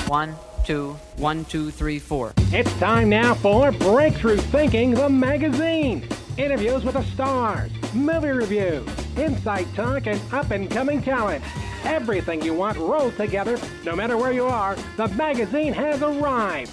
1, 2, 1, 2, 3, 4. It's time now for Breakthrough Thinking, the magazine. Interviews with the stars, movie reviews, inside talk, and up-and-coming talent. Everything you want rolled together, no matter where you are, the magazine has arrived.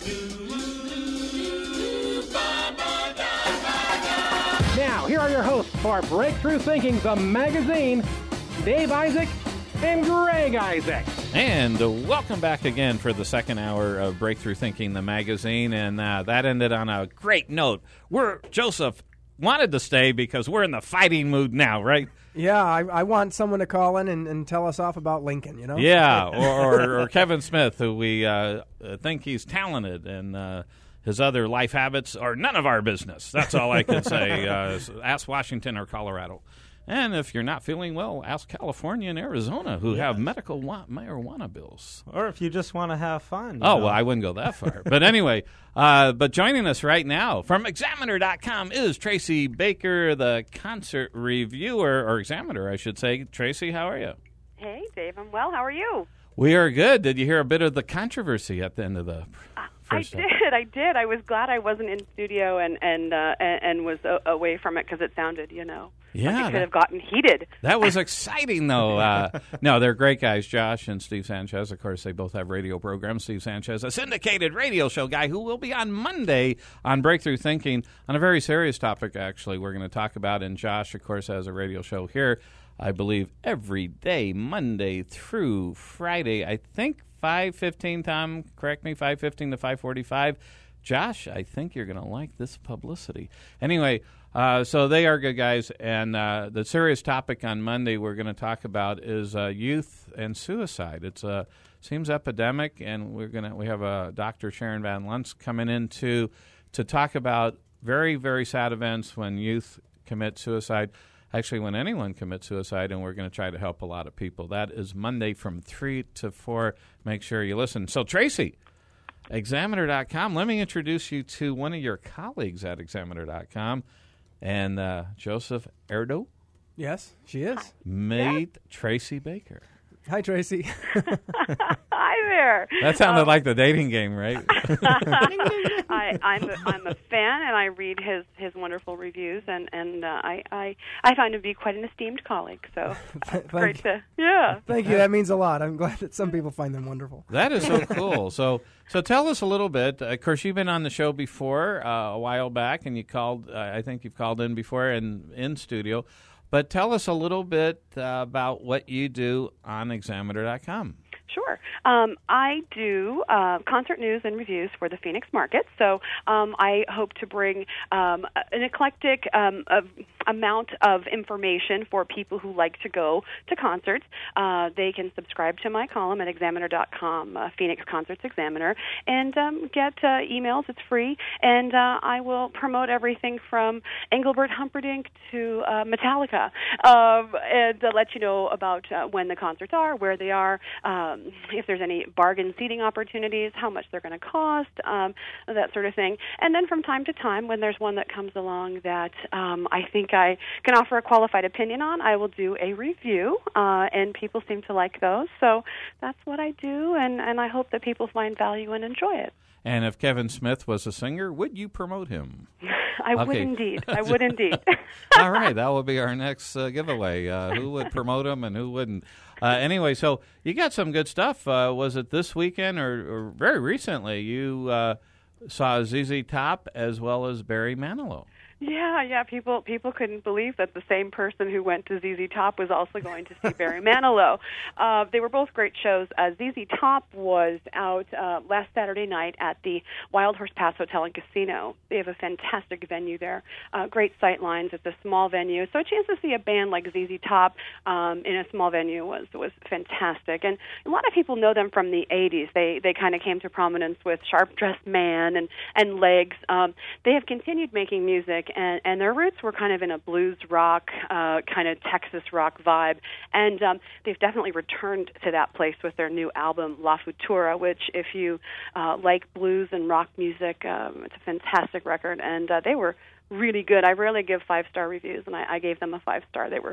Now, here are your hosts for Breakthrough Thinking, the magazine, Dave Isaac and Greg Isaac. And welcome back again for the second hour of Breakthrough Thinking, the magazine. And that ended on a great note. Joseph wanted to stay because we're in the fighting mood now, right? Yeah, I want someone to call in and tell us off about Lincoln, you know? Yeah, or Kevin Smith, who we think he's talented, and his other life habits are none of our business. That's all I can say. Ask Washington or Colorado. And if you're not feeling well, ask California and Arizona, who have medical marijuana bills. Or if you just want to have fun. Well, I wouldn't go that far. But anyway, but joining us right now from Examiner.com is Tracy Baker, the concert reviewer, or examiner, I should say. Tracy, how are you? Hey, Dave, I'm well. How are you? We are good. Did you hear a bit of the controversy at the end of the first I did. I was glad I wasn't in studio and was away from it because it sounded, like it could have gotten heated. That was exciting, though. No, they're great guys, Josh and Steve Sanchez. Of course, they both have radio programs. Steve Sanchez, a syndicated radio show guy who will be on Monday on Breakthrough Thinking on a very serious topic, actually, we're going to talk about. And Josh, of course, has a radio show here, I believe, every day, Monday through Friday. I think 5:15, Tom, correct me, 5:15 to 5:45. Josh, I think you're going to like this publicity. Anyway, so they are good guys, and the serious topic on Monday we're going to talk about is youth and suicide. It's seems epidemic, and we have Dr. Sharon Van Luntz coming in to talk about very, very sad events when youth commit suicide. Actually, when anyone commits suicide, and we're going to try to help a lot of people. That is Monday from 3 to 4. Make sure you listen. So, Tracy, Examiner.com, let me introduce you to one of your colleagues at Examiner.com, and Joseph Erdo. Yes, she is. Meet Tracy Baker. Hi, Tracy. Hi there. That sounded like the dating game, right? I'm a fan, and I read his wonderful reviews, and I find him to be quite an esteemed colleague. So great to Thank you. That means a lot. I'm glad that some people find them wonderful. That is so cool. So tell us a little bit. Of course, you've been on the show before a while back, and you called. I think you've called in before and in studio. But tell us a little bit about what you do on Examiner.com. Sure. I do concert news and reviews for the Phoenix market, so I hope to bring an eclectic amount of information for people who like to go to concerts. They can subscribe to my column at Examiner.com, Phoenix Concerts Examiner, and get emails. It's free, and I will promote everything from Engelbert Humperdinck to Metallica, and let you know about when the concerts are, where they are, if there's any bargain seating opportunities, how much they're going to cost, that sort of thing. And then from time to time, when there's one that comes along that I think I can offer a qualified opinion on, I will do a review, and people seem to like those. So that's what I do, and I hope that people find value and enjoy it. And if Kevin Smith was a singer, would you promote him? I would indeed. All right, that will be our next giveaway. Who would promote him and who wouldn't? Anyway, so you got some good stuff. Was it this weekend or very recently you saw ZZ Top as well as Barry Manilow? Yeah. People couldn't believe that the same person who went to ZZ Top was also going to see Barry Manilow. They were both great shows. ZZ Top was out last Saturday night at the Wild Horse Pass Hotel and Casino. They have a fantastic venue there. Great sight lines. It's a small venue, so a chance to see a band like ZZ Top in a small venue was fantastic. And a lot of people know them from the 80s. They kind of came to prominence with Sharp Dressed Man and Legs. They have continued making music. And their roots were kind of in a blues rock, kind of Texas rock vibe. And they've definitely returned to that place with their new album, La Futura, which, if you like blues and rock music, it's a fantastic record. And they were really good. I rarely give 5-star reviews, and I gave them a 5-star. They were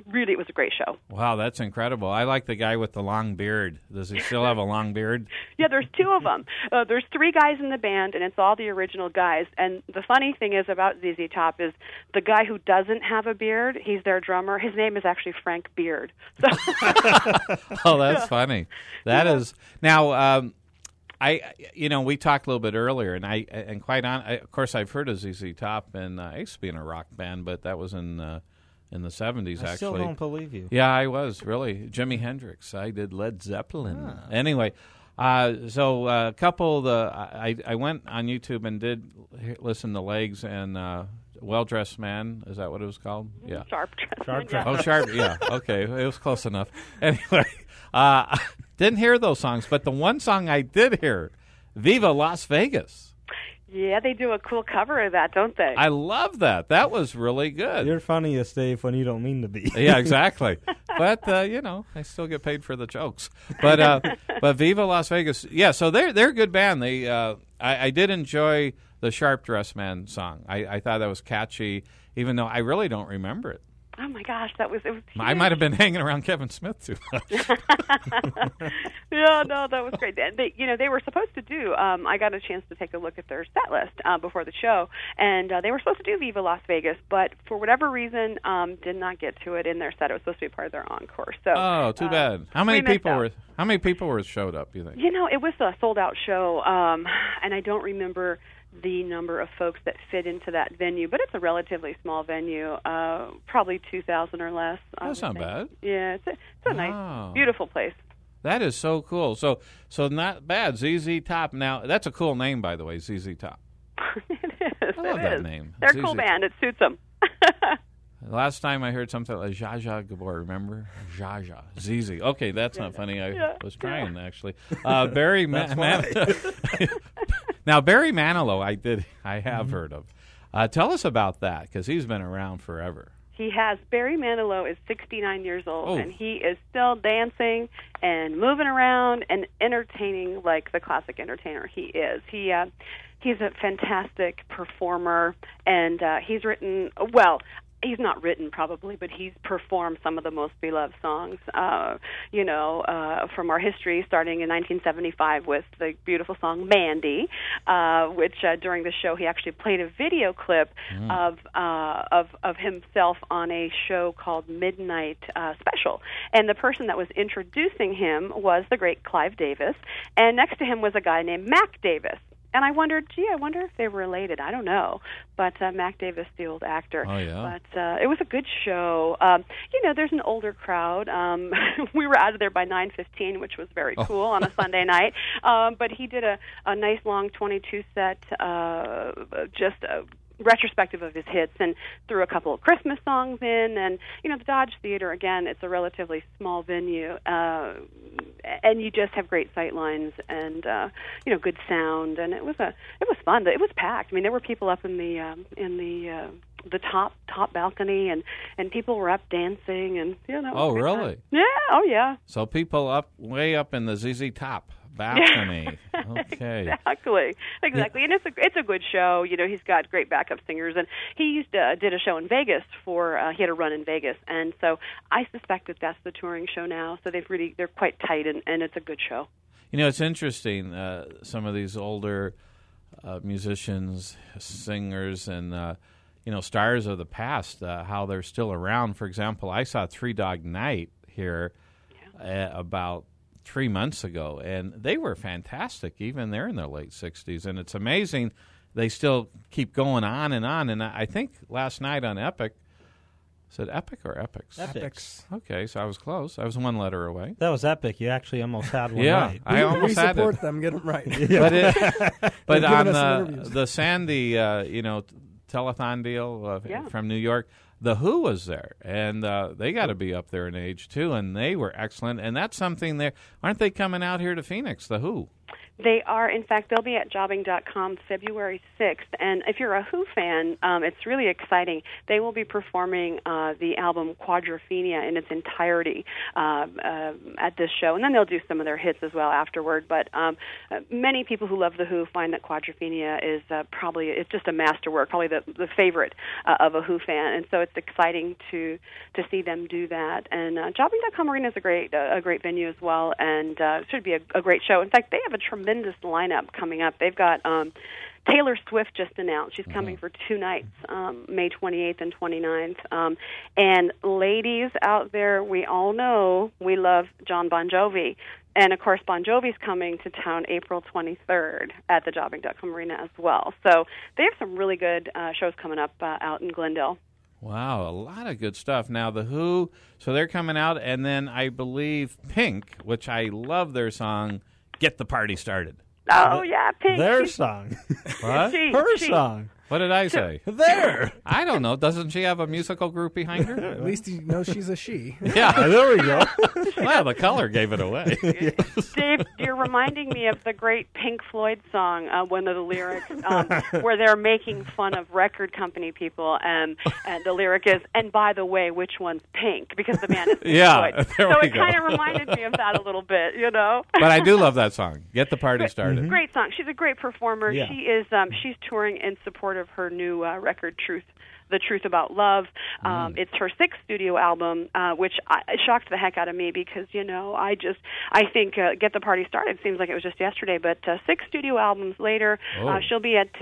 really, it was a great show. Wow, that's incredible. I like the guy with the long beard. Does he still have a long beard? Yeah, there's two of them. There's three guys in the band, and it's all the original guys. And the funny thing is about ZZ Top is the guy who doesn't have a beard, he's their drummer. His name is actually Frank Beard. So Oh, that's funny. That is now. We talked a little bit earlier, and quite of course, I've heard of ZZ Top, and I used to be in a rock band, but that was in the 70s. Actually, I still don't believe you. Yeah, I was really Jimi Hendrix. I did Led Zeppelin. Anyway, so a couple of I went on YouTube and did listen to Legs and Well Dressed Man. Is that what it was called? Yeah, Sharp Dressed. Oh, Sharp. Yeah, okay, it was close enough. Anyway, didn't hear those songs, but the one song I did hear, "Viva Las Vegas." Yeah, they do a cool cover of that, don't they? I love that. That was really good. You're funniest, Dave, when you don't mean to be. Yeah, exactly. But I still get paid for the jokes. But Viva Las Vegas. Yeah, so they're a good band. They I did enjoy the Sharp Dressed Man song. I thought that was catchy, even though I really don't remember it. Oh my gosh, it was huge. I might have been hanging around Kevin Smith too much. Yeah, no, that was great. They were supposed to do. I got a chance to take a look at their set list before the show, and they were supposed to do Viva Las Vegas, but for whatever reason, did not get to it in their set. It was supposed to be part of their encore. So, oh, too bad. How many people were showed up? You think? It was a sold out show, and I don't remember the number of folks that fit into that venue, but it's a relatively small venue, probably 2,000 or less. That's not bad. Yeah, it's a nice, beautiful place. That is so cool. So not bad. ZZ Top. Now, that's a cool name, by the way, ZZ Top. It is. I love that name. They're a cool band. It suits them. Last time I heard something like Zsa Zsa Gabor, remember? Zsa Zsa. ZZ. Okay, that's not funny. I was trying, actually. Barry Now, Barry Manilow, I have heard of. Tell us about that, because he's been around forever. He has. Barry Manilow is 69 years old, and he is still dancing and moving around and entertaining like the classic entertainer he is. He's a fantastic performer, and he's written, he's not written probably, but he's performed some of the most beloved songs, from our history, starting in 1975 with the beautiful song Mandy, which during the show he actually played a video clip of himself on a show called Midnight Special. And the person that was introducing him was the great Clive Davis, and next to him was a guy named Mac Davis. And I wondered, I wonder if they were related. I don't know. But Mac Davis, the old actor. Oh, yeah. But it was a good show. There's an older crowd. We were out of there by 9:15, which was very cool on a Sunday night. But he did a nice long 22 set, just retrospective of his hits, and threw a couple of Christmas songs in. And the Dodge Theater, again, it's a relatively small venue, and you just have great sight lines and good sound, and it was fun. It was packed. I mean, there were people up in the top balcony, and people were up dancing, and Oh, really? Yeah. Oh, yeah. So people way up in the ZZ Top balcony. Okay. Exactly. And it's a good show. He's got great backup singers, and he did a show in Vegas he had a run in Vegas, and so I suspect that's the touring show now. So they're quite tight, and it's a good show. It's interesting. Some of these older musicians, singers, and stars of the past, how they're still around. For example, I saw Three Dog Night here about 3 months ago, and they were fantastic. Even they're in their late 60s, and it's amazing they still keep going on. And I think last night on Epic, is it Epic or Epics? Epics. Okay, so I was close. I was one letter away. That was Epic. You actually almost had one yeah, right. I almost had it. We support them. Get them right. But on the Sandy, telethon deal from New York, The Who was there, and they got to be up there in age too, and they were excellent. And that's something aren't they coming out here to Phoenix? The Who. They are. In fact, they'll be at jobbing.com February 6th. And if you're a Who fan, it's really exciting. They will be performing the album Quadrophenia in its entirety at this show. And then they'll do some of their hits as well afterward. But many people who love The Who find that Quadrophenia is it's just a masterwork, probably the favorite of a Who fan. And so it's exciting to see them do that. And jobbing.com Arena is a great venue as well, and it should be a great show. In fact, they have a tremendous lineup coming up. They've got Taylor Swift just announced. She's coming for 2 nights, May 28th and 29th. And ladies out there, we all know we love John Bon Jovi. And, of course, Bon Jovi's coming to town April 23rd at the jobbing.com Arena as well. So they have some really good shows coming up out in Glendale. Wow, a lot of good stuff. Now, The Who, so they're coming out, and then I believe Pink, which I love their song, Get the Party Started. Oh, yeah, Pink. Their song. What? Her song. What did I say? There. I don't know. Doesn't she have a musical group behind her? At least you know she's a she. Yeah. There we go. Well, the color gave it away. Dave, you're reminding me of the great Pink Floyd song, one of the lyrics, where they're making fun of record company people, and the lyric is, and by the way, which one's Pink? Because the band is Pink Floyd. There so we it go. kind of reminded me of that a little bit, you know? But I do love that song, Get the Party Started. Great song. She's a great performer. Yeah. She is. She's touring in support of her new record, The Truth About Love. It's her 6th studio album, which shocked the heck out of me because, you know, I think Get the Party Started seems like it was just yesterday, but 6 studio albums later, she'll be at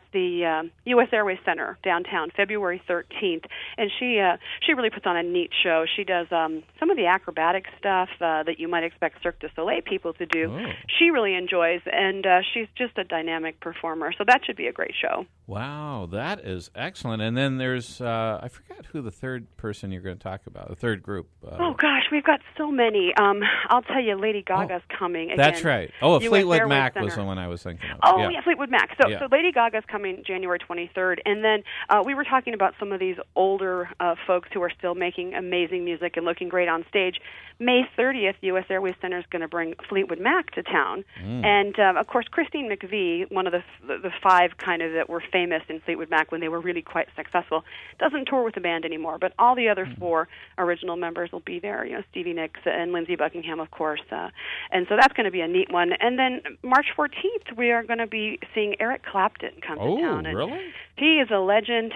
the U.S. Airways Center downtown February 13th, and she really puts on a neat show. She does some of the acrobatic stuff that you might expect Cirque du Soleil people to do. Oh. She really enjoys, and she's just a dynamic performer, so that should be a great show. Wow, that is excellent. And then there's, I forgot who the third person you're going to talk about, the third group. Oh, gosh, we've got so many. I'll tell you, Lady Gaga's coming again. That's right. Oh, US Fleetwood Airways Mac Center. was the one I was thinking of. Oh, yeah, Fleetwood Mac. So Lady Gaga's coming January 23rd. And then we were talking about some of these older folks who are still making amazing music and looking great on stage. May 30th, U.S. Airways Center is going to bring Fleetwood Mac to town. And, of course, Christine McVie, one of the 5 kind of that were famous in Fleetwood Mac when they were really quite successful, doesn't tour with the band anymore. But all the other 4 original members will be there, you know, Stevie Nicks and Lindsey Buckingham, of course. And so that's going to be a neat one. And then March 14th, we are going to be seeing Eric Clapton come to town. Oh, really? He is a legend,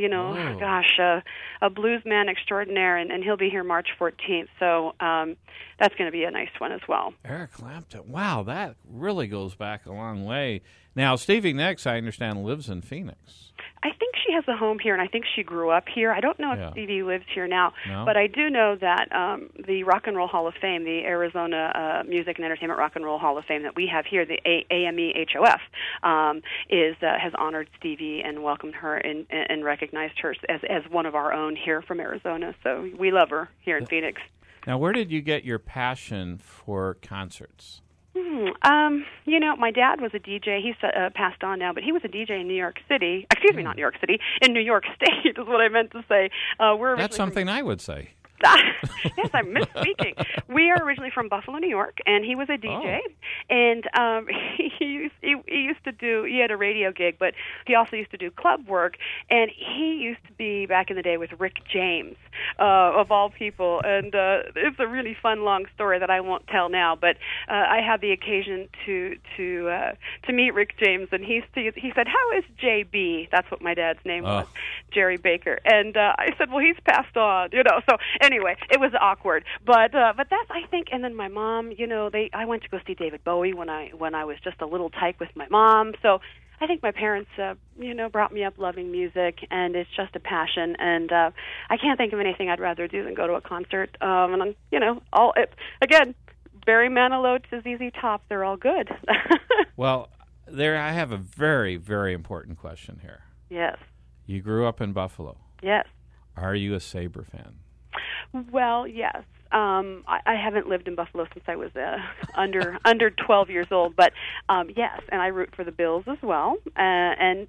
a blues man extraordinaire, and he'll be here March 14th. So that's going to be a nice one as well. Eric Clapton. Wow, that really goes back a long way. Now, Stevie Nicks, I understand, lives in Phoenix. I think she has a home here, and I think she grew up here. I don't know if Stevie lives here now, but I do know that the Rock and Roll Hall of Fame, the Arizona Music and Entertainment Rock and Roll Hall of Fame that we have here, the AMEHOF, has honored Stevie and welcomed her and recognized her as one of our own here from Arizona. So we love her here in Phoenix. Now, where did you get your passion for concerts? You know, my dad was a DJ. He's passed on now, but he was a DJ in New York City. Excuse me, not New York City. In New York State is what I meant to say. That's something I would say. Yes, I'm misspeaking. We are originally from Buffalo, New York, and he was a DJ. And he used to do. He had a radio gig, but he also used to do club work. And he used to be back in the day with Rick James, of all people. And it's a really fun, long story that I won't tell now. But I had the occasion to meet Rick James, and he said, "How is JB?" That's what my dad's name was, Jerry Baker. And I said, "Well, he's passed on," you know. So anyway, it was awkward, but that's, I think. And then my mom, you know, I went to go see David Bowie when I was just a little tyke with my mom. So I think my parents, brought me up loving music, and it's just a passion. And I can't think of anything I'd rather do than go to a concert. And again, Barry Manilow to ZZ Top, they're all good. Well, I have a very, very important question here. Yes. You grew up in Buffalo. Yes. Are you a Sabre fan? Well, yes. I haven't lived in Buffalo since I was under 12 years old, but yes, and I root for the Bills as well. And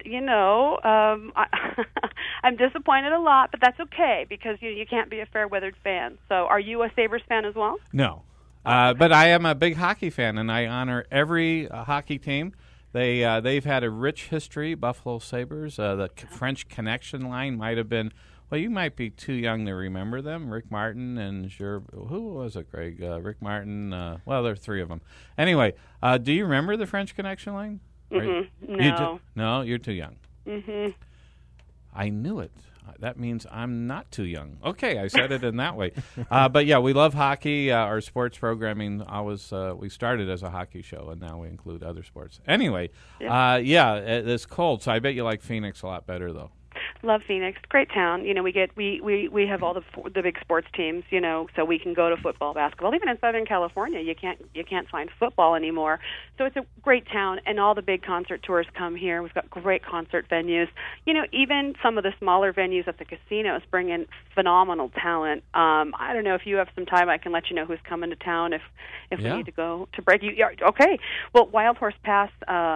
I'm disappointed a lot, but that's okay because you can't be a fair-weathered fan. So, are you a Sabres fan as well? No. But I am a big hockey fan, and I honor every hockey team. They've had a rich history. Buffalo Sabres, the French Connection line might have been. Well, you might be too young to remember them. Rick Martin and who was it, Greg? Rick Martin. Well, there are three of them. Anyway, do you remember the French Connection line? No. No, you're too young. Mm-hmm. I knew it. That means I'm not too young. Okay, I said it in that way. But yeah, we love hockey. Our sports programming we started as a hockey show, and now we include other sports. Anyway, it's cold, so I bet you like Phoenix a lot better, though. Love Phoenix, great town. You know, we have all the big sports teams. You know, so we can go to football, basketball. Even in Southern California, you can't find football anymore. So it's a great town, and all the big concert tours come here. We've got great concert venues. You know, even some of the smaller venues at the casinos bring in phenomenal talent. I don't know if you have some time, I can let you know who's coming to town if we need to go to break. Okay. Well, Wild Horse Pass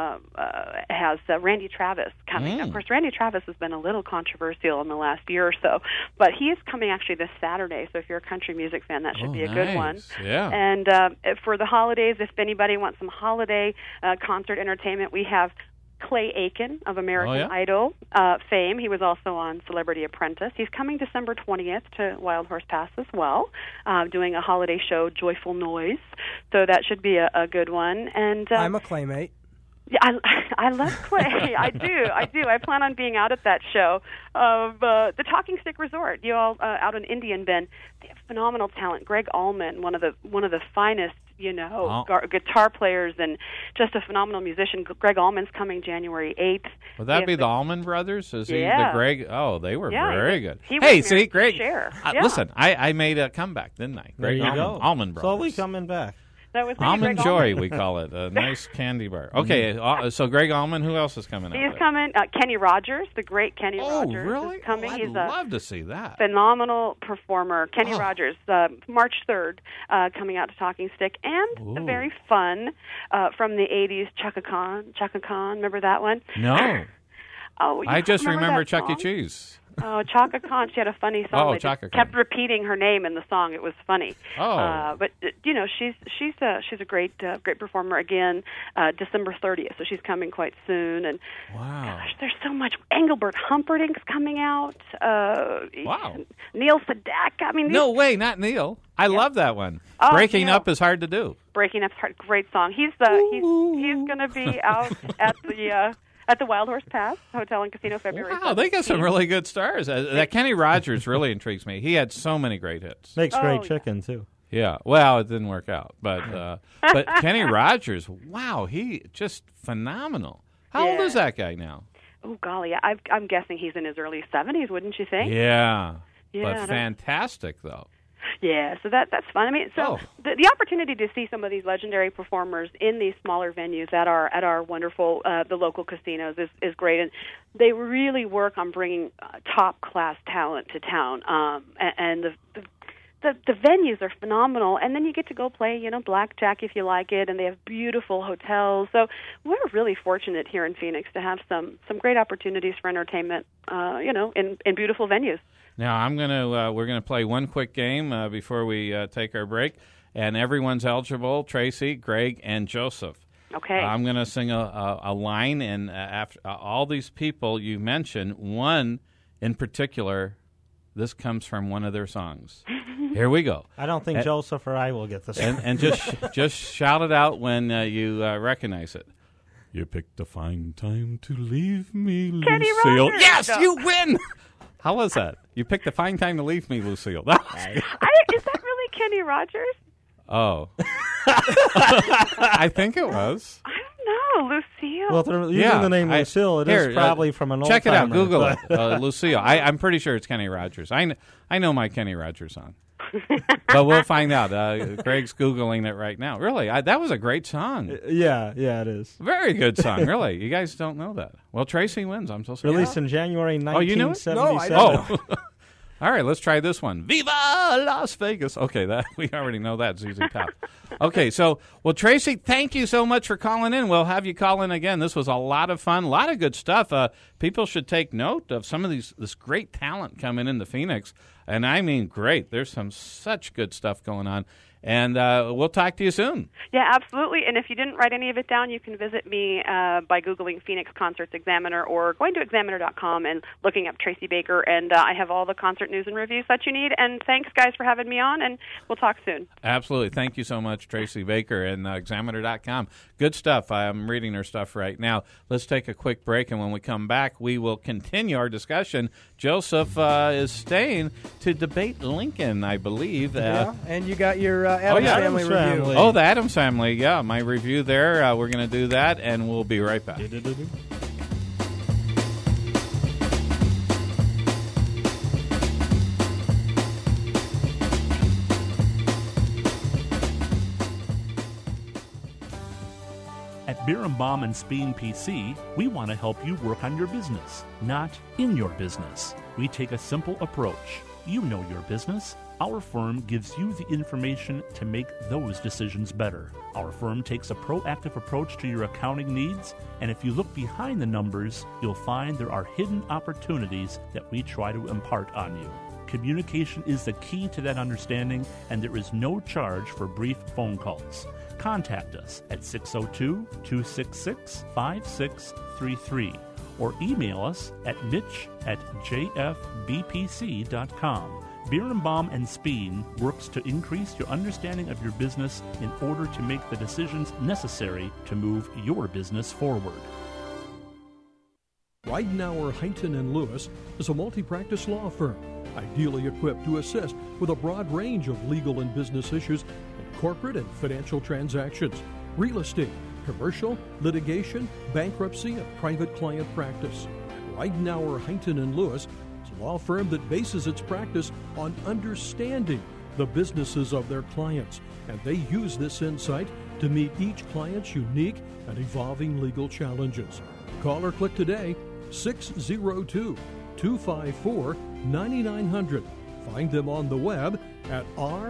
has Randy Travis coming. Of course, Randy Travis has been a little controversial in the last year or so, but he is coming actually this Saturday, so if you're a country music fan, that should be a good one. Yeah. And for the holidays, if anybody wants some holiday concert entertainment, we have Clay Aiken of American Idol fame. He was also on Celebrity Apprentice. He's coming December 20th to Wild Horse Pass as well, doing a holiday show, Joyful Noise, so that should be a good one. And I'm a Claymate. Yeah, I love Clay. I do. I plan on being out at that show of the Talking Stick Resort. You all out in Indian Bend. They have phenomenal talent. Greg Allman, one of the finest, guitar players and just a phenomenal musician. Greg Allman's coming January 8th. Would that be the Allman Brothers? Is he the Greg? Oh, they were very good. See, Greg. Listen, I made a comeback, didn't I? There you go. Allman Brothers. Slowly coming back. That was Almond Joy, we call it. A nice candy bar. Okay, so Greg Allman, who else is coming out? He's coming. Kenny Rogers, the great Kenny Rogers. Oh, really? Is coming. I'd love to see that. Phenomenal performer. Kenny Rogers, March 3rd, coming out to Talking Stick. And very fun from the 80s, Chaka Khan. Remember that one? No. I just remember Chuck E. song? Cheese. Oh, Chaka Khan. She had a funny song. They kept repeating her name in the song. It was funny. But she's a great performer. Again, December 30th, so she's coming quite soon. And gosh, there's so much. Engelbert Humperdinck's coming out. Neil Sedaka. I mean, no way, not Neil. I love that one. Breaking Up is hard to do. Breaking Up's hard. Great song. He's going to be out at the Wild Horse Pass Hotel and Casino February 17th. They got some really good stars. That Kenny Rogers really intrigues me. He had so many great hits. Makes great chicken, too. Yeah, well, it didn't work out. But Kenny Rogers, wow, he just phenomenal. How old is that guy now? Oh, golly, I'm guessing he's in his early 70s, wouldn't you think? Yeah, but fantastic, though. Yeah, so that's fun. I mean, the opportunity to see some of these legendary performers in these smaller venues at our wonderful the local casinos is great, and they really work on bringing top class talent to town. And the venues are phenomenal, and then you get to go play, blackjack if you like it, and they have beautiful hotels. So we're really fortunate here in Phoenix to have some great opportunities for entertainment, in beautiful venues. Now we're gonna play one quick game before we take our break, and everyone's eligible. Tracy, Greg, and Joseph. Okay. I'm gonna sing a line, and after all these people you mentioned, one in particular, this comes from one of their songs. Here we go. I don't think Joseph or I will get this. And just shout it out when you recognize it. You picked a fine time to leave me, Kenny Lucille. Rogers. Yes, you win. How was that? You picked a fine time to leave me, Lucille. That was good. Is that really Kenny Rogers? Oh. I think it was. I don't know, Lucille. Well, if they're using the name Lucille, it is probably from an old Check it out. timer, Google it. Lucille. I'm pretty sure it's Kenny Rogers. I know my Kenny Rogers song. But we'll find out. Greg's Googling it right now. Really, that was a great song. Yeah, it is. Very good song, really. You guys don't know that. Well, Tracy wins. I'm so sorry. Released in January 1977. No, I don't. All right, let's try this one. Viva Las Vegas. Okay, we already know that. ZZ Top. Okay, Tracy, thank you so much for calling in. We'll have you call in again. This was a lot of fun, a lot of good stuff. People should take note of some of this great talent coming into Phoenix. And I mean, great. There's such good stuff going on. And we'll talk to you soon. Yeah, absolutely. And if you didn't write any of it down, you can visit me by Googling Phoenix Concerts Examiner or going to examiner.com and looking up Tracy Baker. And I have all the concert news and reviews that you need. And thanks, guys, for having me on, and we'll talk soon. Absolutely. Thank you so much, Tracy Baker, and examiner.com. Good stuff. I'm reading her stuff right now. Let's take a quick break, and when we come back, we will continue our discussion. Joseph is staying to debate Lincoln, I believe. Yeah, and you got your Addams Family review. Oh, the Addams Family. Yeah, my review there. We're going to do that, and we'll be right back. At Birnbaum and Speen PC, we want to help you work on your business, not in your business. We take a simple approach. You know your business. Our firm gives you the information to make those decisions better. Our firm takes a proactive approach to your accounting needs, and if you look behind the numbers, you'll find there are hidden opportunities that we try to impart on you. Communication is the key to that understanding, and there is no charge for brief phone calls. Contact us at 602-266-5633 or email us at mitch@jfbpc.com. Birnbaum and Speen works to increase your understanding of your business in order to make the decisions necessary to move your business forward. Ridenour, Huntington & Lewis is a multi-practice law firm, ideally equipped to assist with a broad range of legal and business issues in corporate and financial transactions, real estate, commercial, litigation, bankruptcy, and private client practice. Ridenour, Huntington & Lewis is a law firm that bases its practice on understanding the businesses of their clients, and they use this insight to meet each client's unique and evolving legal challenges. Call or click today, 602-254-9900. Find them on the web at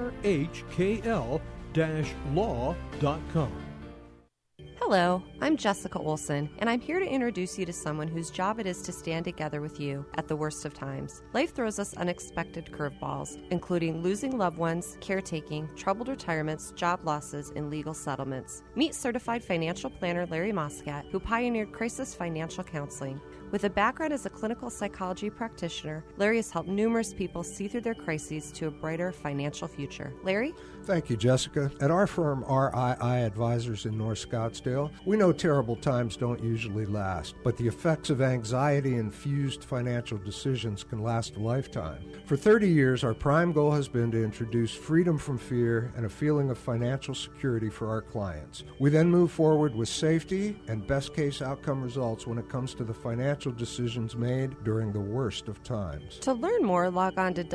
rhkl-law.com. Hello, I'm Jessica Olson, and I'm here to introduce you to someone whose job it is to stand together with you at the worst of times. Life throws us unexpected curveballs, including losing loved ones, caretaking, troubled retirements, job losses, and legal settlements. Meet certified financial planner Larry Moscat, who pioneered crisis financial counseling. With a background as a clinical psychology practitioner, Larry has helped numerous people see through their crises to a brighter financial future. Larry? Thank you, Jessica. At our firm, RII Advisors in North Scottsdale, we know terrible times don't usually last, but the effects of anxiety-infused financial decisions can last a lifetime. For 30 years, our prime goal has been to introduce freedom from fear and a feeling of financial security for our clients. We then move forward with safety and best-case outcome results when it comes to the financial decisions made during the worst of times. To learn more, log on to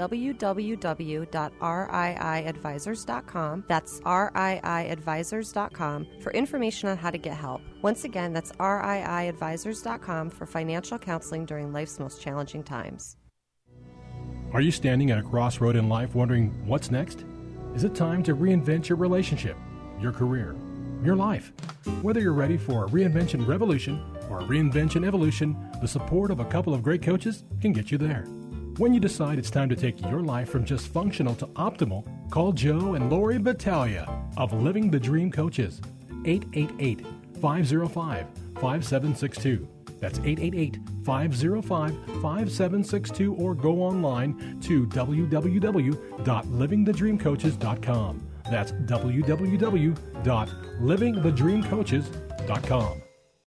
www.riiadvisors.com. That's riiadvisors.com for information on how to get help. Once again, that's riiadvisors.com for financial counseling during life's most challenging times. Are you standing at a crossroad in life wondering what's next? Is it time to reinvent your relationship, your career, your life? Whether you're ready for a reinvention revolution or a reinvention evolution, the support of a couple of great coaches can get you there. When you decide it's time to take your life from just functional to optimal, call Joe and Lori Battaglia of Living the Dream Coaches, 888-505-5762. That's 888-505-5762, or go online to www.livingthedreamcoaches.com. That's www.livingthedreamcoaches.com.